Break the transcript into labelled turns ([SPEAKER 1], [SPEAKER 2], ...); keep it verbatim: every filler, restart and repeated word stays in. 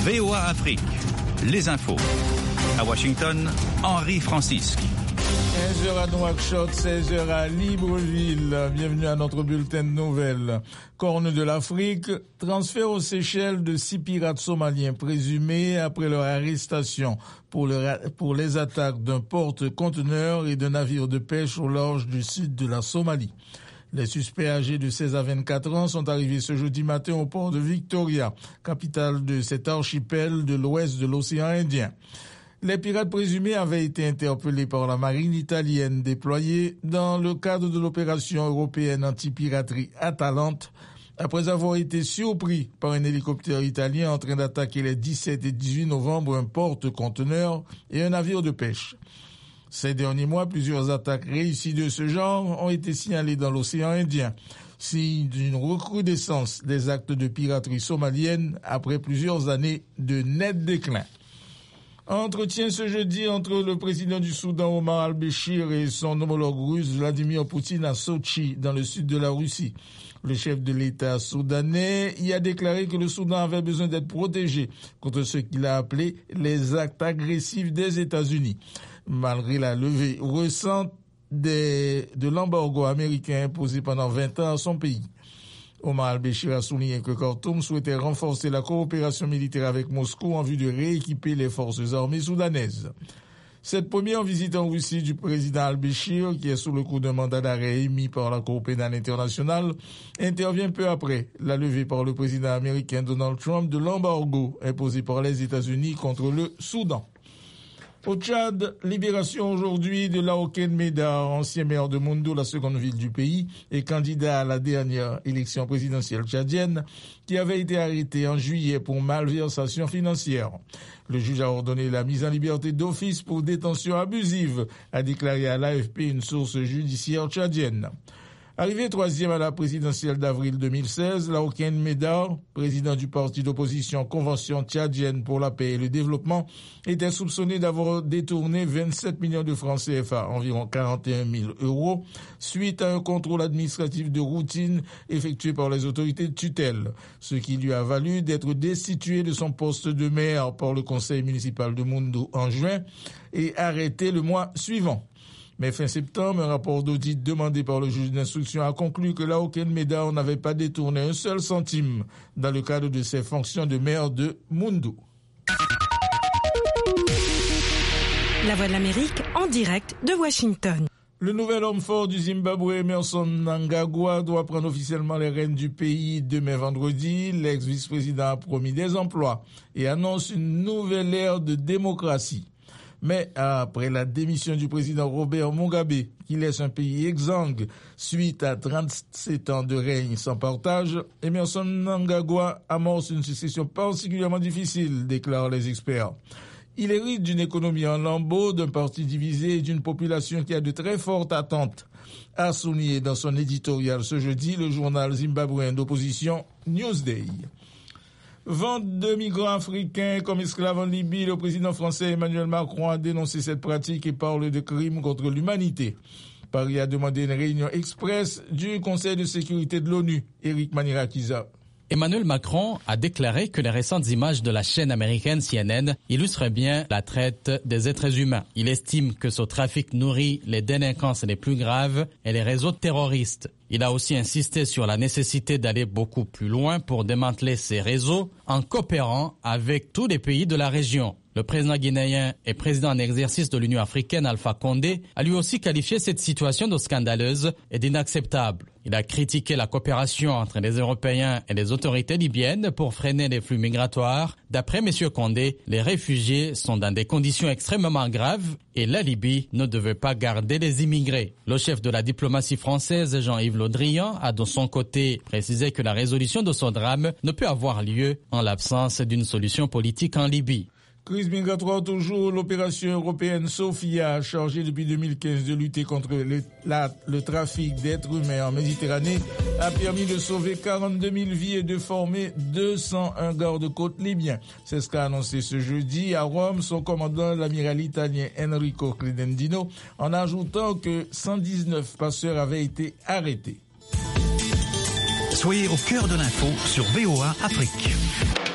[SPEAKER 1] V O A Afrique, les infos. À Washington, Henri Francisque.
[SPEAKER 2] quinze heures à Nouakchott, seize heures à Libreville. Bienvenue à notre bulletin de nouvelles. Corne de l'Afrique, transfert aux Seychelles de six pirates somaliens présumés après leur arrestation pour, le, pour les attaques d'un porte-conteneur et d'un navire de pêche au large du sud de la Somalie. Les suspects âgés de seize à vingt-quatre ans sont arrivés ce jeudi matin au port de Victoria, capitale de cet archipel de l'ouest de l'océan Indien. Les pirates présumés avaient été interpellés par la marine italienne déployée dans le cadre de l'opération européenne anti-piraterie Atalante, après avoir été surpris par un hélicoptère italien en train d'attaquer les dix-sept et dix-huit novembre un porte-conteneur et un navire de pêche. Ces derniers mois, plusieurs attaques réussies de ce genre ont été signalées dans l'océan Indien, signe d'une recrudescence des actes de piraterie somalienne après plusieurs années de net déclin. Entretien ce jeudi entre le président du Soudan Omar al-Béchir et son homologue russe Vladimir Poutine à Sochi, dans le sud de la Russie. Le chef de l'État soudanais y a déclaré que le Soudan avait besoin d'être protégé contre ce qu'il a appelé les actes agressifs des États-Unis, malgré la levée récente des, de l'embargo américain imposé pendant vingt ans à son pays. Omar al-Béchir a souligné que Khartoum souhaitait renforcer la coopération militaire avec Moscou en vue de rééquiper les forces armées soudanaises. Cette première visite en Russie du président al-Béchir, qui est sous le coup d'un mandat d'arrêt émis par la Cour pénale internationale, intervient peu après la levée par le président américain Donald Trump de l'embargo imposé par les États-Unis contre le Soudan. Au Tchad, libération aujourd'hui de Laoken Medar, ancien maire de Moundou, la seconde ville du pays, et candidat à la dernière élection présidentielle tchadienne, qui avait été arrêté en juillet pour malversation financière. Le juge a ordonné la mise en liberté d'office pour détention abusive, a déclaré à l'A F P une source judiciaire tchadienne. Arrivé troisième à la présidentielle d'avril deux mille seize, Laoken Medar, président du parti d'opposition Convention tchadienne pour la paix et le développement, était soupçonné d'avoir détourné vingt-sept millions de francs C F A, environ quarante et un mille euros, suite à un contrôle administratif de routine effectué par les autorités de tutelle, ce qui lui a valu d'être destitué de son poste de maire par le conseil municipal de Moundou en juin et arrêté le mois suivant. Mais fin septembre, un rapport d'audit demandé par le juge d'instruction a conclu que Laoken Medar n'avait pas détourné un seul centime dans le cadre de ses fonctions de maire de Moundou.
[SPEAKER 3] La Voix de l'Amérique en direct de Washington.
[SPEAKER 2] Le nouvel homme fort du Zimbabwe, Emmerson Mnangagwa, doit prendre officiellement les rênes du pays demain vendredi. L'ex-vice-président a promis des emplois et annonce une nouvelle ère de démocratie. Mais après la démission du président Robert Mugabe, qui laisse un pays exsangue suite à trente-sept ans de règne sans partage, Emmerson Mnangagwa amorce une succession particulièrement difficile, déclarent les experts. Il hérite d'une économie en lambeaux, d'un parti divisé et d'une population qui a de très fortes attentes, a souligné dans son éditorial ce jeudi le journal zimbabwéen d'opposition Newsday. Vente de migrants africains comme esclaves en Libye, le président français Emmanuel Macron a dénoncé cette pratique et parle de crimes contre l'humanité. Paris a demandé une réunion express du Conseil de sécurité de l'ONU. Éric Manirakiza.
[SPEAKER 4] Emmanuel Macron a déclaré que les récentes images de la chaîne américaine C N N illustrent bien la traite des êtres humains. Il estime que ce trafic nourrit les délinquances les plus graves et les réseaux terroristes. Il a aussi insisté sur la nécessité d'aller beaucoup plus loin pour démanteler ces réseaux en coopérant avec tous les pays de la région. Le président guinéen et président en exercice de l'Union africaine, Alpha Condé, a lui aussi qualifié cette situation de scandaleuse et d'inacceptable. Il a critiqué la coopération entre les Européens et les autorités libyennes pour freiner les flux migratoires. D'après M. Condé, les réfugiés sont dans des conditions extrêmement graves et la Libye ne devait pas garder les immigrés. Le chef de la diplomatie française, Jean-Yves Le Drian, a de son côté précisé que la résolution de ce drame ne peut avoir lieu en l'absence d'une solution politique en Libye.
[SPEAKER 2] Crise migratoire toujours, l'opération européenne Sophia, chargée depuis deux mille quinze de lutter contre le, la, le trafic d'êtres humains en Méditerranée, a permis de sauver quarante-deux mille vies et de former deux cent un gardes-côtes libyens. C'est ce qu'a annoncé ce jeudi à Rome son commandant, l'amiral italien Enrico Credendino, en ajoutant que cent dix-neuf passeurs avaient été arrêtés.
[SPEAKER 1] Soyez au cœur de l'info sur V O A Afrique.